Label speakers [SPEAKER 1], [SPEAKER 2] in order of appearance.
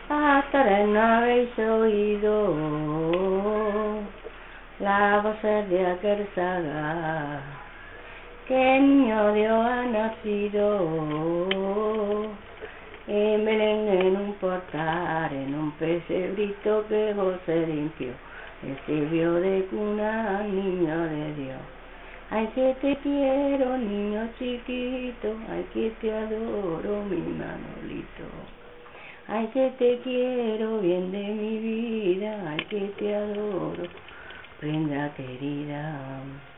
[SPEAKER 1] hasta no habéis oído la voz de aquel saga, que el niño Dios ha nacido en Belén, en un portal, en un pesebrito que José limpió, le sirvió de cuna al niño de Dios. Ay, que te quiero, niño chiquito, ay, que te adoro, mi Manolito. Ay, que te quiero, bien de mi vida, ay, que te adoro, prenda querida.